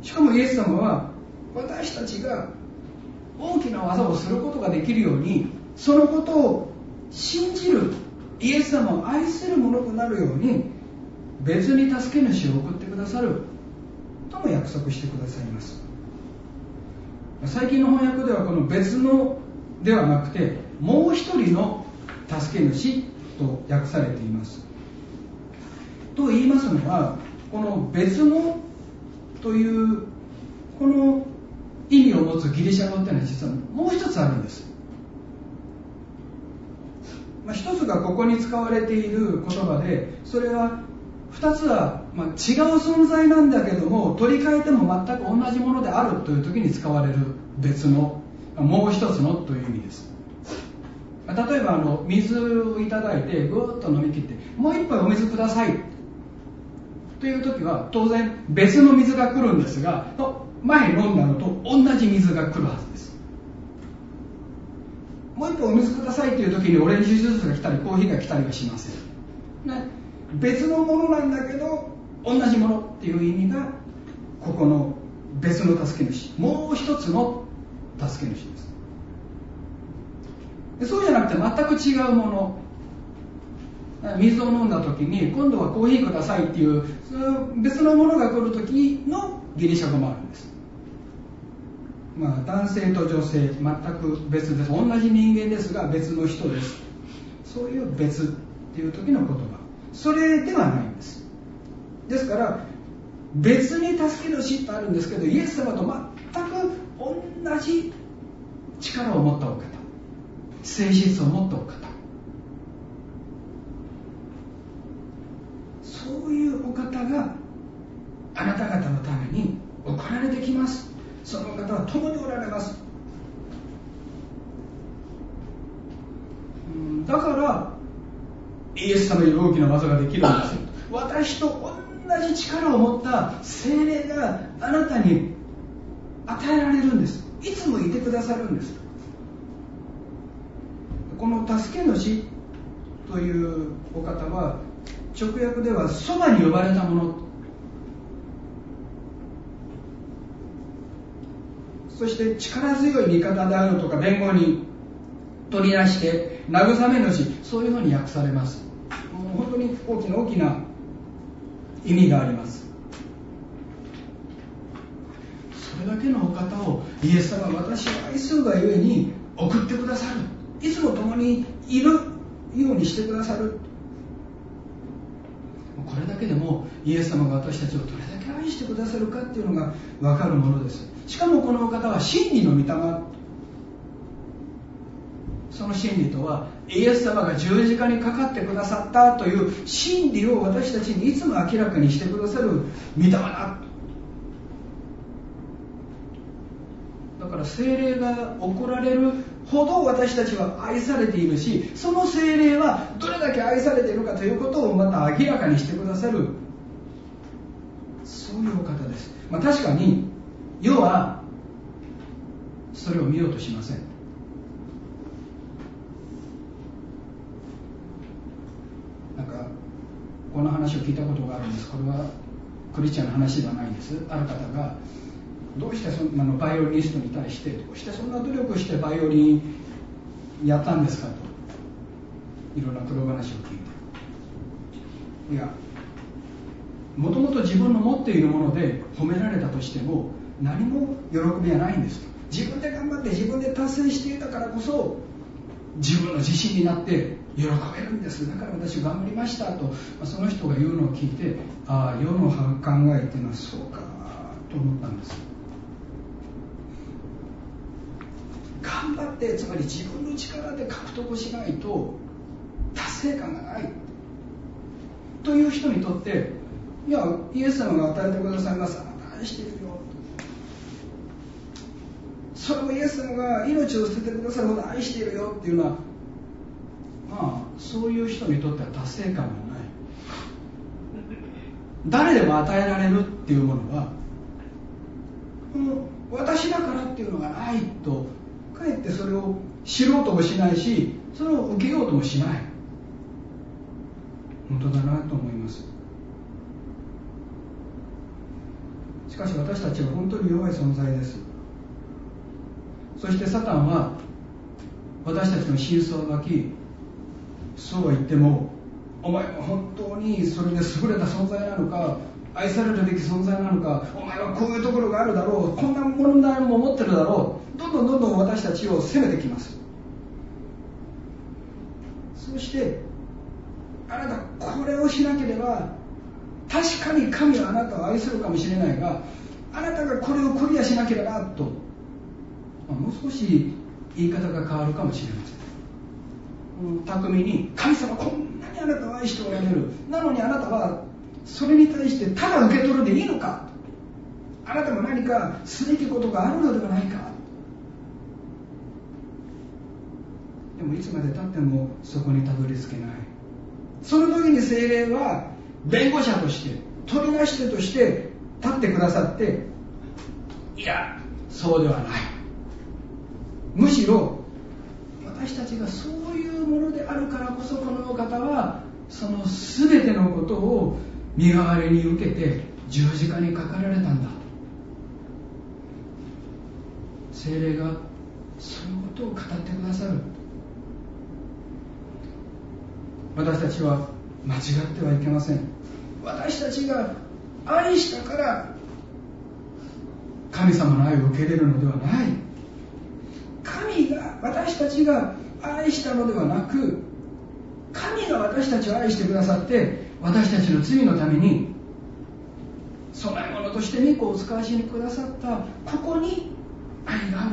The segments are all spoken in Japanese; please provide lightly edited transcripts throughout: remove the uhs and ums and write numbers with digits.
しかもイエス様は私たちが大きな技をすることができるように、そのことを信じるイエス様を愛する者となるように別に助け主を送ってくださるとも約束してくださいます。最近の翻訳ではこの別のではなくてもう一人の助け主と訳されています。と言いますのは、この別のというこの意味を持つギリシャ語っていうのは実はもう一つあるんです。一つがここに使われている言葉で、それは二つは違う存在なんだけども取り替えても全く同じものであるという時に使われる別の、もう一つのという意味です。例えば水をいただいてぐーっと飲み切って、もう一杯お水くださいという時は当然別の水が来るんですが、前飲んだのと同じ水が来るはずです。もう一杯お水くださいという時にオレンジジュースが来たりコーヒーが来たりはしません、ね、別のものなんだけど同じものっていう意味がここの別の助け主、もう一つの助け主です。でそうじゃなくて全く違うもの、水を飲んだ時に今度はコーヒーくださいっていう別のものが来る時のギリシャ語もあるんです。男性と女性全く別です。同じ人間ですが別の人です。そういう別っていう時の言葉、それではないんです。ですから別に助け主ってあるんですけど、イエス様と全く同じ力を持ったお方、性質を持ったお方、そういうお方があなた方のために送られてきます。その方は共におられます。だからイエス様より大きな技ができるんですよ。私と同じ力を持った聖霊があなたに与えられるんです。いつもいてくださるんです。この助け主というお方は直訳ではそばに呼ばれたもの、そして力強い味方であるとか弁護人、取り出して慰め主、そういうふうに訳されます。もう本当に大きな大きな意味があります。それだけのお方をイエス様は私を愛するがゆえに送ってくださる、いつも共にいるようにしてくださる。これだけでもイエス様が私たちをどれだけ愛してくださるかっていうのが分かるものです。しかもこのお方は真理の御霊、その真理とはイエス様が十字架にかかってくださったという真理を私たちにいつも明らかにしてくださる御霊だ。だから聖霊が送られるほど私たちは愛されているし、その聖霊はどれだけ愛されているかということをまた明らかにしてくださる、そういうお方です。確かに世はそれを見ようとしません。この話を聞いたことがあるんです。これはクリスチャンの話ではないんです。ある方がどうしてバイオリニストに対してどうしてそんな努力してバイオリンやったんですかといろんな苦労話を聞いて、いやもともと自分の持っているもので褒められたとしても何も喜びはないんですと。自分で頑張って自分で達成していたからこそ自分の自信になって喜べるんです。だから私頑張りましたと、その人が言うのを聞いて、世の考えっていうのはそうかと思ったんです。頑張って、つまり自分の力で獲得しないと達成感がないという人にとって、いやイエス様が与えてくださいます、あなた愛しているよ、それをイエス様が命を捨ててくださるほど愛しているよっていうのは、そういう人にとっては達成感がない。誰でも与えられるっていうものは、私だからっていうのがないと、かえってそれを知ろうともしないし、それを受けようともしない。本当だなと思います。しかし私たちは本当に弱い存在です。そしてサタンは私たちの真相をまき、そうは言ってもお前は本当にそれで優れた存在なのか、愛されるべき存在なのか、お前はこういうところがあるだろう、こんな問題も持ってるだろう、どんどん私たちを責めてきます。そしてあなたこれをしなければ、確かに神はあなたを愛するかもしれないが、あなたがこれをクリアしなければと、もう少し言い方が変わるかもしれません。巧みに、神様こんなにあなたを愛しておられる、なのにあなたはそれに対してただ受け取るでいいのか、あなたも何かすべきことがあるのではないか。でもいつまでたってもそこにたどり着けない。その時に聖霊は弁護者として取りなし手として立ってくださって、いやそうではない、むしろ私たちがそういうものであるからこそ、このお方はその全てのことを身代わりに受けて十字架にかかられたんだ。聖霊がそのことを語ってくださる。私たちは間違ってはいけません。私たちが愛したから神様の愛を受け入れるのではない。神が私たちが愛したのではなく、神が私たちを愛してくださって、私たちの罪のために供え物として御子をお使わしにくださった、ここに愛がある。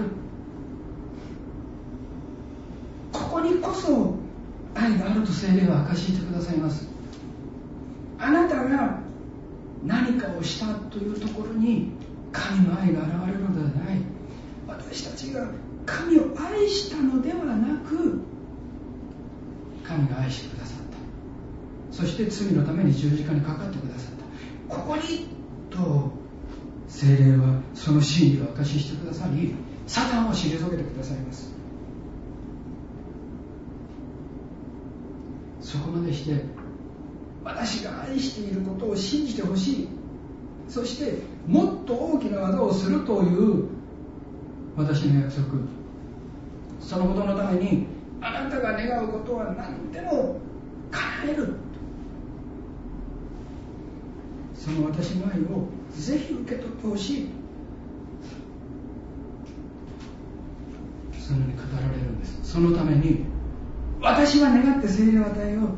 ここにこそ愛があると聖霊は明かししてくださいます。あなたが何かをしたというところに神の愛が現れるのではない。私たちが神を愛したのではなく、神が愛してくださった。そして罪のために十字架にかかってくださった。ここにと聖霊はその真理を明かししてくださり、サタンを退けてくださいます。そこまでして私が愛していることを信じてほしい、そしてもっと大きな技をするという私の約束、そのことのためにあなたが願うことは何でも叶える、その私の愛をぜひ受け取ってほしい、そのように語られるんです。そのために私は願って聖霊を与えよう、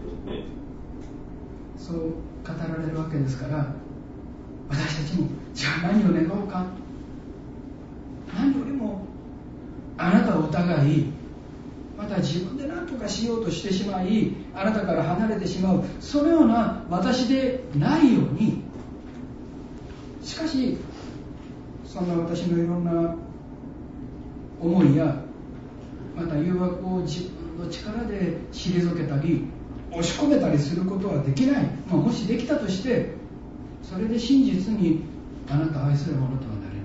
そう語られるわけですから、私たちもじゃあ何を願おうか。何よりもあなたを疑い、また自分で何とかしようとしてしまい、あなたから離れてしまう、そのような私でないように。しかしそんな私のいろんな思いや、また誘惑を自分の力で退けたり押し込めたりすることはできない。もしできたとして、それで真実にあなたを愛するものとはなれない。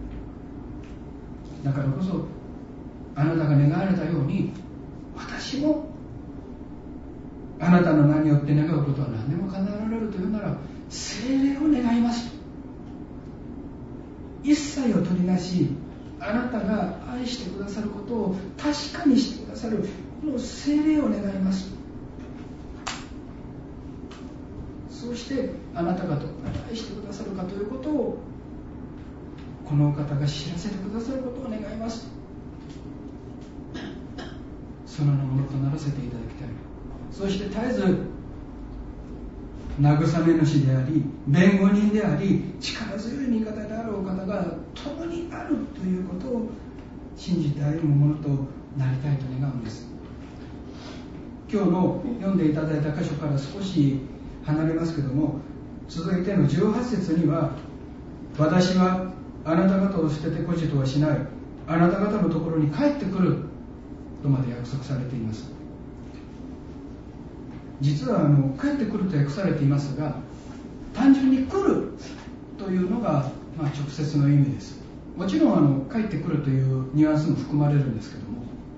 だからこそあなたが願われたように、私もあなたの名によって願うことは何でも叶えられるというなら、聖霊を願いますと。一切を取りなし、あなたが愛してくださることを確かにしてくださるこの聖霊を願います。そしてあなたがどこまで愛してくださるかということをこのお方が知らせてくださることを願います。そのようなものとならせていただきたい。そして絶えず慰め主であり、弁護人であり、力強い味方であるお方が共にあるということを信じて歩むものとなりたいと願うんです。今日の読んでいただいた箇所から少し離れますけども、続いての18節には、私はあなた方を捨てて孤児とはしない、あなた方のところに帰ってくるとまで約束されています。実は帰ってくると訳されていますが、単純に来るというのが、直接の意味です。もちろん帰ってくるというニュアンスも含まれるんですけど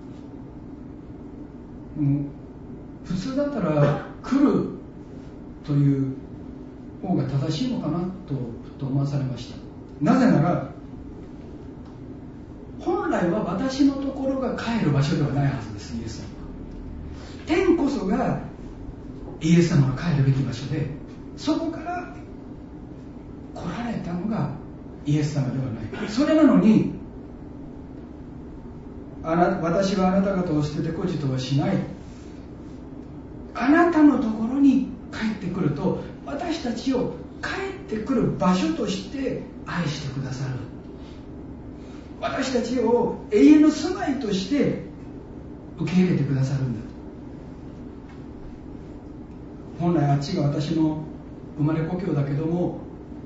も、普通だったら来るという方が正しいのかなとと思わされました。なぜなら本来は私のところが帰る場所ではないはずです。イエス様は天こそがイエス様の帰るべき場所で、そこから来られたのがイエス様ではない。それなのに私はあなた方を捨てて孤児とはしない、あなたのところに帰ってくると私たちを帰ってくる場所として愛してくださる、私たちを永遠の住まいとして受け入れてくださるんだ。本来あっちが私の生まれ故郷だけども、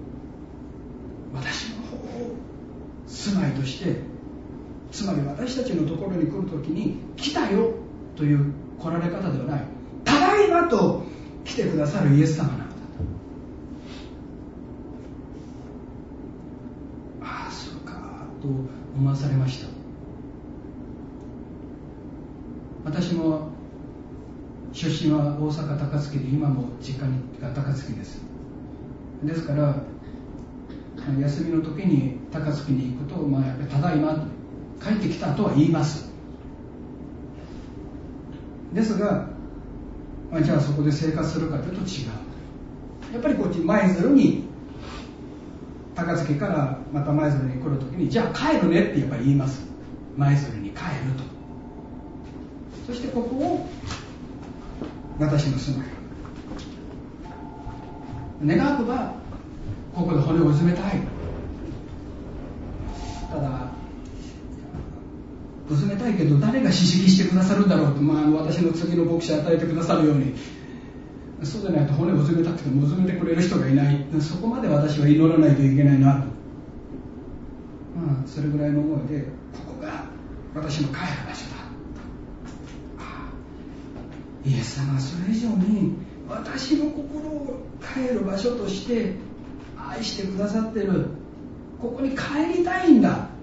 私の方を住まいとして、つまり私たちのところに来るときに来たよという来られ方ではない、ただいまと来てくださるイエス様なんだと。ああそうかと思わされました。私も出身は大阪高槻で、今も実家が高槻です。ですから休みの時に高槻に行くと、やっぱりただいまと帰ってきたとは言います。ですが、じゃあそこで生活するかというと違う。やっぱりこっち舞鶴に、高槻からまた舞鶴に来るときに、じゃあ帰るねってやっぱり言います。舞鶴に帰ると。そしてここを私の住まい、願わくばここで骨をうずめたい。ただうずめたいけど誰が叱責してくださるんだろうと、私の次の牧師与えてくださるように、そうでないと骨をうずめたくてもうずめてくれる人がいない、そこまで私は祈らないといけないなと、それぐらいの思いで、ここが私の帰る場所だ。イエス様はそれ以上に私の心を帰る場所として愛してくださっている。ここに帰りたいんだ。